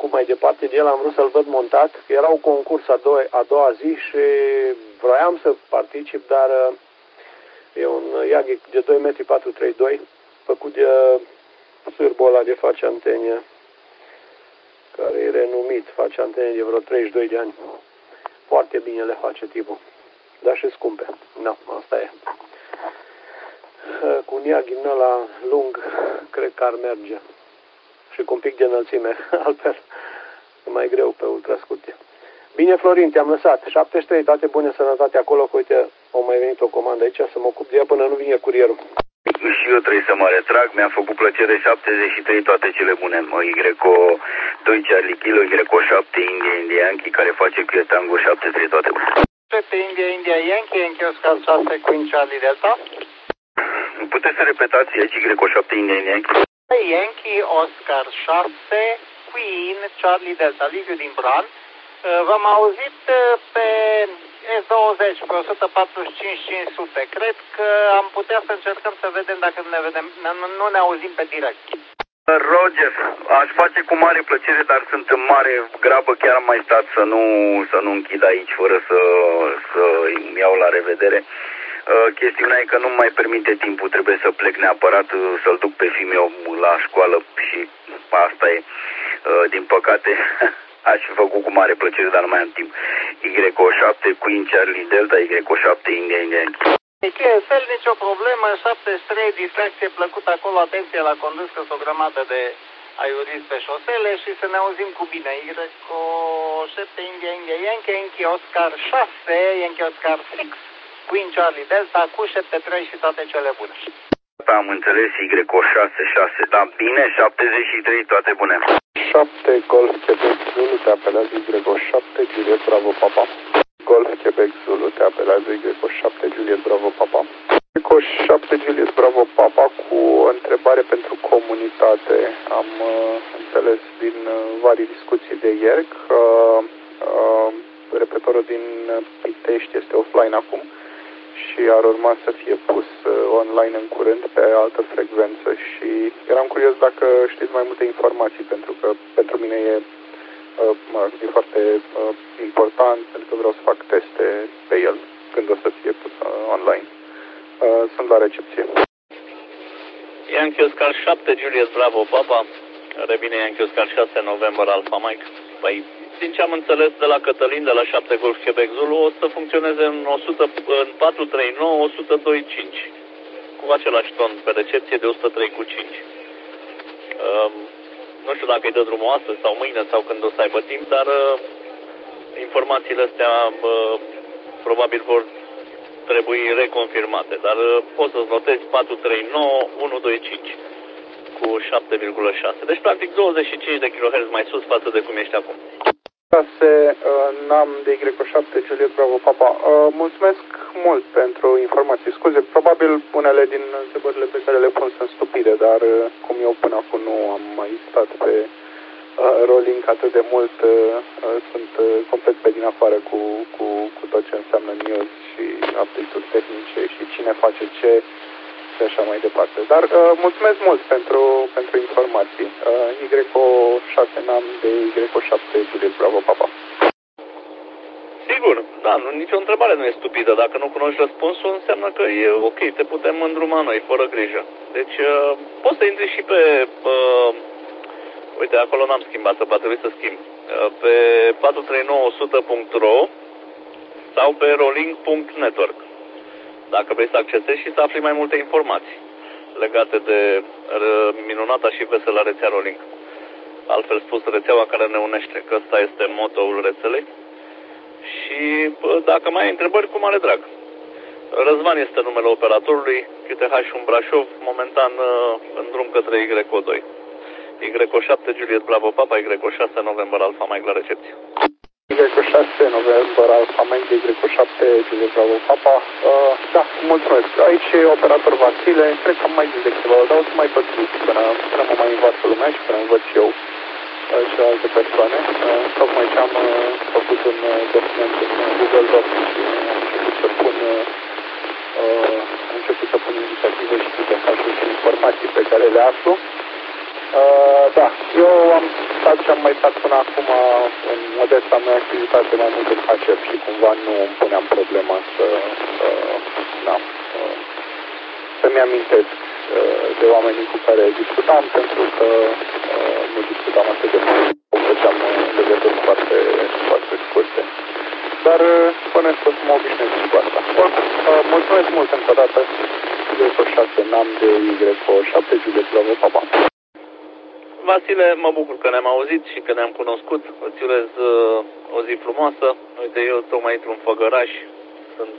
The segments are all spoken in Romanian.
făcut mai departe de el, am vrut să-l văd montat. Era un concurs a doua zi și vroiam să particip, dar e un Yagi de 2,432 m, făcut de sârbul ăla de face antene, care e renumit, face antene de vreo 32 de ani. Foarte bine le face tipul, dar și scumpe. Da, asta e. Cu un Yagi din ăla lung, cred că ar merge. Și cu un pic de înălțime, altfel e mai greu pe ultrascurte. Bine, Florin, te-am lăsat. 73, toate bune, sănătate acolo, că uite, au mai venit o comandă aici, să mă ocup de ea până nu vine curierul. Și eu trebuie să mă retrag, mi-a făcut plăcere. 73, toate cele bune. Greco 2 Charlie Kilo, Greco 7 India India Yankee, care face cu Tango 73, toate bune. 7 India India Yankee, Yankee Oscar 6 Queen Charlie Delta. Puteți să repetați aici Greco 7 India India Yankee? Yankee Oscar 6 Queen Charlie Delta, Liviu din Bran. V-am auzit pe S20 pe 145-500. Cred că am putea să încercăm să vedem dacă nu ne auzim pe direct. Roger, aș face cu mare plăcere, dar sunt în mare grabă, chiar am mai stat să nu închid aici fără să îmi iau la revedere. Chestiunea e că nu mai permite timpul, trebuie să plec neapărat, să-l duc pe fiul meu la școală și asta e. Din păcate, aș fi făcut cu mare plăcere, dar nu mai am timp. Y7 Queen Charlie Delta, Y7 India India. Fel nicio problemă, 73, distracție plăcută acolo, atenție la condus, că sunt o grămadă de aiuriți pe șosele și să ne auzim cu bine. Y7 India India Yankee, Yankee Oscar 6, Yankee Oscar 6, Queen Charlie Delta, cu 73 și toate cele bune. Am înțeles, Y6, da, bine, 73, toate bune. 7 Golf Quebec Zulu, te apelează Y7, Juliet Bravo Papa. Golf Quebec Zulu, te apelează Y7, Juliet Bravo Papa. Y7 Juliet Bravo Papa cu o întrebare pentru comunitate. Am înțeles din varii discuții de ieri că repetorul din Pitești este offline acum și ar urma să fie pus online în curând pe altă frecvență și eram curios dacă știți mai multe informații, pentru că pentru mine e foarte important, pentru că vreau să fac teste pe el când o să fie pus online. Sunt la recepție. Yankee Oscar 7, Juliet Bravo Papa, revine Yankee Oscar 6, November Alpha Mike. Păi, din ce am înțeles de la Cătălin, de la 7 Golf Quebec Zulu, o să funcționeze în 439, 102.5, cu același ton pe recepție de 103 cu 5. Nu știu dacă îi dă drumul astăzi sau mâine sau când o să aibă timp, dar informațiile astea probabil vor trebui reconfirmate. Dar poți să-ți notezi 439, 125 cu 7,6. Deci practic 25 de kHz mai sus față de cum ești acum. 6 NAM de Y7 Juliet Bravo Papa. Mulțumesc mult pentru informații. Scuze, probabil unele din întrebările pe care le pun sunt stupide, dar cum eu până acum nu am mai stat pe rolling atât de mult, sunt complet pe din afară cu tot ce înseamnă news și update-uri tehnice și cine face ce și așa mai departe. Dar mulțumesc mult pentru informații. Y6 NAM de Y7 Juliet Bravo Papa. Sigur, da, nicio întrebare nu e stupidă. Dacă nu cunoști răspunsul, înseamnă că e ok, te putem îndruma noi, fără grijă. Deci, poți să intri și pe... uite, acolo n-am schimbat, va trebui să schimb. Pe 439.100.ro sau pe rolling.network. Dacă vrei să accesezi și să afli mai multe informații legate de minunata și veselă rețea Rolling. Altfel spus, rețeaua care ne unește, că ăsta este motoul rețelei. Și dacă mai ai întrebări, cu mare drag. Răzvan este numele operatorului, QTH1 Brașov, momentan în drum către Y2. Y7 Juliet Bravo Papa, Y6 November Alpha Mike la recepție. Y6 November Alpha Mike, Y7 Juliet Bravo Papa. Da, mulțumesc. Aici e operator Vasile. Cred că am mai zis de câteva ori, dar o să mai pătriți până mă mai învață lumea și până învăț eu celelalte persoane. Tocmai ce am făcut un document în Google Docs și am început să pun inițiative și câte și informații pe care le aflu. Da, eu am stat și am mai stat până acum în modesta mea activitate mai mult în HR și cumva nu îmi puneam problema să-mi amintesc de oamenii cu care discutam, pentru că nu discutam atât de mult, făceam legături foarte, foarte scurte. Dar bănesc că o să mă obișnuiesc și cu asta. Mulțumesc mult încă o dată. Județul 6, NAM de Y7, județul Bravo, papa. Vasile, mă bucur că ne-am auzit și că ne-am cunoscut. Îți urez o zi frumoasă. Uite, eu tocmai intru în Făgăraș. Sunt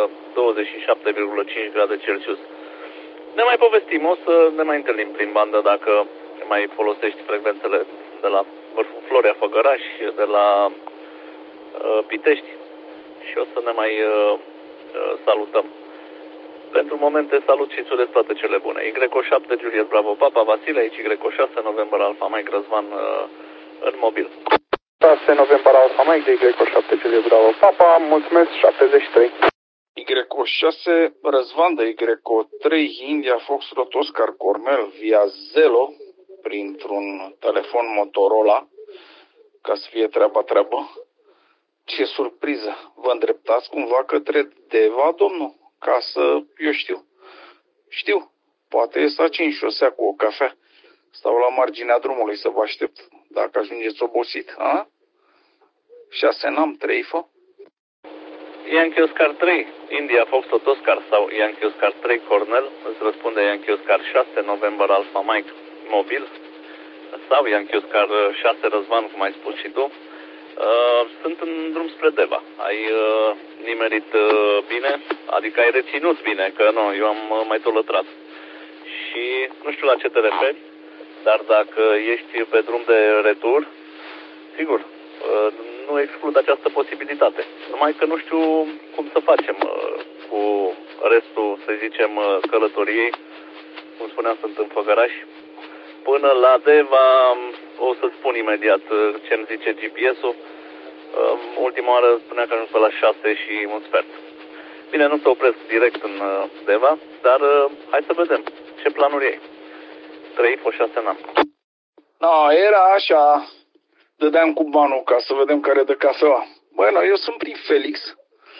27,5 grade Celsius. Ne mai povestim, o să ne mai întâlnim prin bandă dacă mai folosești frecvențele de la Vârful Florea Făgăraș, de la Pitești și o să ne mai salutăm. Pentru moment te salut și îți urez toate cele bune. Y7 Juliet Bravo Papa, Vasile, aici Y6 November Alfa Mike Răzvan în mobil. 6 November Alfa Mike de Y7 Juliet Bravo Papa, mulțumesc, 73. Y6 Răzvan de Y3 India Foxtrot Oscar Cornel via Zelo printr-un telefon Motorola ca să fie treabă. Ce surpriză! Vă îndreptați cumva către Deva, domnul? Ca să, eu știu, poate e să în șosea cu o cafea. Stau la marginea drumului să vă aștept, dacă ajungeți obosit, a? 6 NAM 3 fă? Yankee Oscar 3, India Foxtrot Oscar sau Yankee Oscar 3 Cornel, îți răspunde Yankee Oscar 6 November Alpha Mike mobil sau Yankee Oscar 6 Răzvan, cum ai spus și tu. Sunt în drum spre Deva. Ai nimerit bine, adică ai reținut bine, că nu, eu am mai tolătrat. Și nu știu la ce te referi, dar dacă ești pe drum de retur, sigur, nu exclud această posibilitate. Numai că nu știu cum să facem cu restul, să zicem, călătoriei. Cum spuneam, sunt în Făgăraș. Până la Deva o să-ți spun imediat ce-mi zice GPS-ul. Ultima oară spunea că ajung pe la 6 și un sfert. Bine, nu se opresc direct în Deva, dar hai să vedem ce planuri ai. 3 sau 6 n-am. No, era așa. Dădeam cu banul ca să vedem care dă cafeaua. Băi, no, eu sunt prin Felix.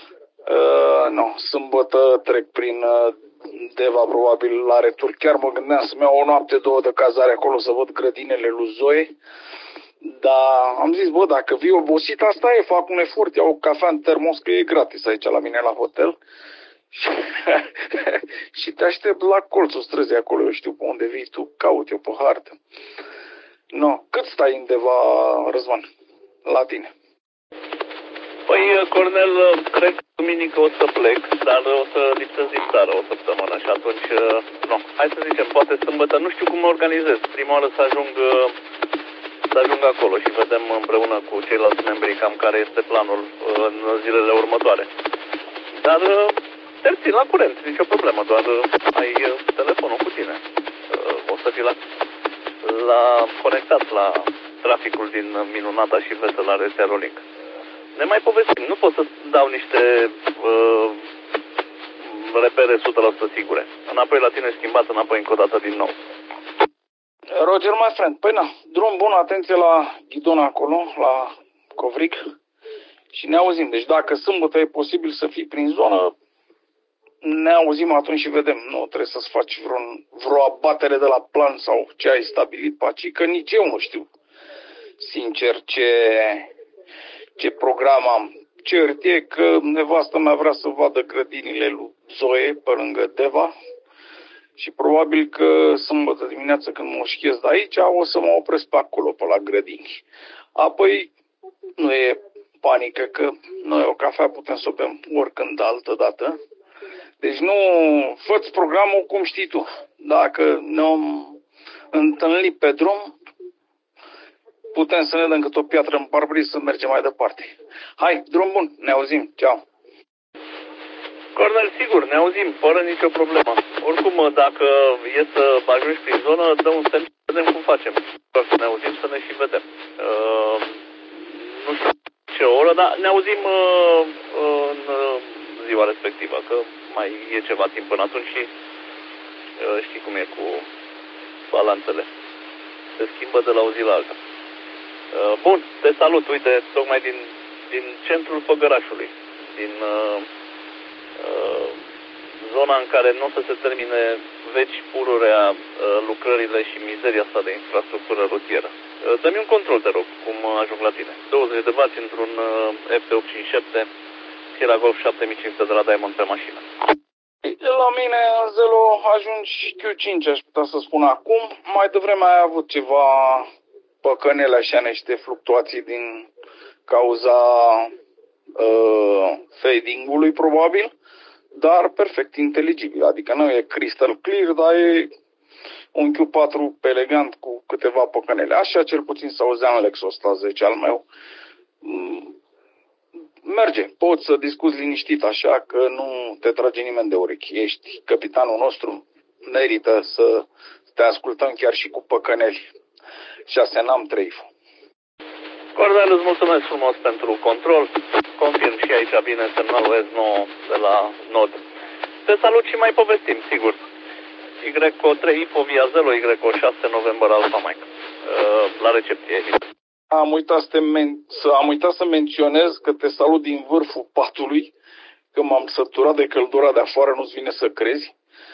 Sâmbătă trec prin Deva, probabil la retur. Chiar mă gândeam să-mi iau o noapte, 2 de cazare acolo să văd grădinele lui Zoe. Dar am zis, dacă vii obosit, asta e, fac un efort, iau o cafea în termos, că e gratis aici la mine la hotel. Și te aștept la colțul străzii acolo, eu știu pe unde vii tu, caut eu pe hartă. Cât stai în Deva, Răzvan, la tine? Păi, Cornel, cred că duminică o să plec, dar o să lipsesc din țară o săptămână și atunci, hai să zicem, poate sâmbătă, nu știu cum mă organizez. Prima oară să ajung acolo și vedem împreună cu ceilalți membri cam care este planul în zilele următoare. Dar te țin la curent, nicio problemă, doar ai telefonul cu tine. O să fii conectat la traficul din minunata și veselă rețea Rolling. Ne mai povestim, nu pot să dau niște repere 100% sigure. Înapoi la tine schimbat, înapoi încă o dată din nou. Roger, my friend, păi drum bun, atenție la ghidon acolo, la Covric și ne auzim. Deci dacă sâmbătă e posibil să fii prin zonă, ne auzim atunci și vedem. Nu trebuie să-ți faci vreo abatere de la plan sau ce ai stabilit pe aici, că nici eu nu știu, sincer, ce program am. Cert e că nevastă mea vrea să vadă grădinile lui Zoe pe lângă Deva și probabil că sâmbătă dimineață când mă șchez de aici o să mă opresc pe acolo, pe la grădini. Apoi nu e panică că noi o cafea putem să o bem oricând altă dată. Deci nu fă-ți programul cum știi tu. Dacă ne-am întâlnit pe drum, putem să ne dăm cât o piatră în parbriz să mergem mai departe. Hai, drum bun, ne auzim, ceau! Cornel, sigur, ne auzim, fără nicio problemă. Oricum, dacă e să ajungi prin zonă, dă un semn, vedem cum facem. Să ne auzim, să ne și vedem. Nu știu ce oră, dar ne auzim în ziua respectivă, că mai e ceva timp până atunci și știi cum e cu balanțele. se schimbă de la o zi la alta. Bun, te salut, uite, tocmai din centrul Făgărașului, din zona în care nu o să se termine veci pururea lucrările și mizeria asta de infrastructură rutieră. Dă-mi un control, te rog, cum ajung la tine. 20 de bați într-un FT857, Sierra Golf 7500 de la Diamond pe mașină. La mine în Zelo ajungi Q5, aș putea să spun acum. Mai devreme ai avut ceva păcănele, așa, niște fluctuații din cauza fading-ului, probabil, dar perfect inteligibil. Adică nu e crystal clear, dar e un Q4 elegant cu câteva păcănele. Așa cel puțin se auzea în Lexus 110 al meu. Merge, poți să discuți liniștit, așa că nu te trage nimeni de urechi. Ești capitanul nostru, merită să te ascultăm chiar și cu păcăneli. 6 n-am 3. Cornel, îți mulțumesc frumos pentru control. Confirm și aici bine semnalul S9 de la Nod. Te salut și mai povestim, sigur. YO3 Info via Zelo, YO6 November Alpha Mike. La recepție. Am uitat să menționez că te salut din vârful patului, că m-am săturat de căldura de afară, nu-ți vine să crezi.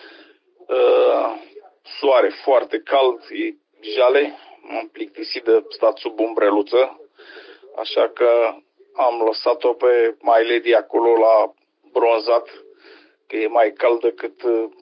Soare foarte cald, e jale, m-am plictisit de stat sub umbreluță, așa că am lăsat-o pe My Lady acolo la bronzat, că e mai cald decât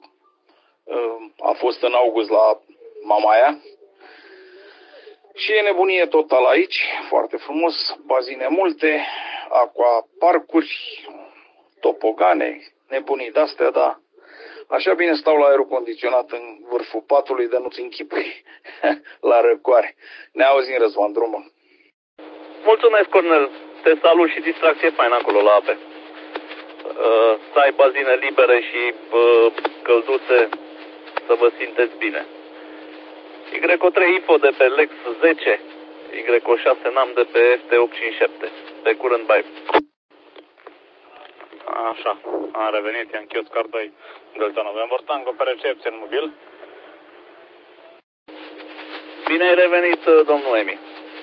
a fost în august la Mamaia. Și e nebunie total aici, foarte frumos, bazine multe, aquaparcuri, topogane, nebunii de-astea, dar așa bine stau la aerul condiționat în vârful patului de nu-ți închipui la răcoare. Ne auzim, Răzvan, drumul. Mulțumesc, Cornel. Te salut și distracție faină acolo la ape. Să ai bazine libere și călduțe, să vă simteți bine. YO3 Info de pe Lex 10, YO6 NAM de pe FT857. Pe curând, bye. Așa, am revenit, i-am Chios Car 2, Delta November Tango, pe recepție în mobil. Bine ai revenit, domnul Emi.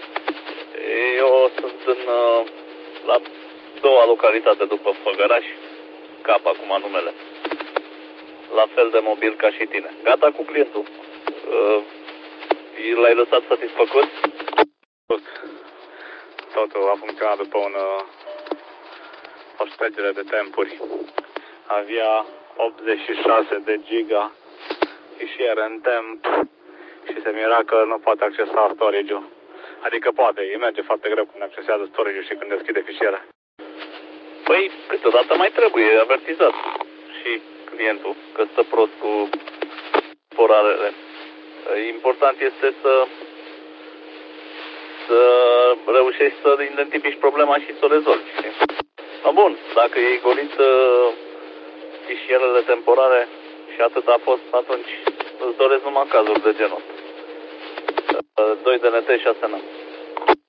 Eu sunt la doua localitate după Făgăraș, Cap acum numele. La fel de mobil ca și tine. Gata cu clientul. L-ai lăsat satisfăcut? Totul a funcționat după o ștergere de tempuri. Avea 86 de giga fișiere în temp și se mira că nu poate accesa storage-ul. Adică poate, îi merge foarte greu când accesează storage-ul și când deschide fișiere. Păi, câteodată mai trebuie avertizat și clientul că stă prost cu porarele. Important este să reușești să identifici problema și să o rezolvi. No, bun, dacă e golit fișierele temporare și atât a fost, atunci îți doresc numai cazuri de genul ăsta. 2 DNT 6 n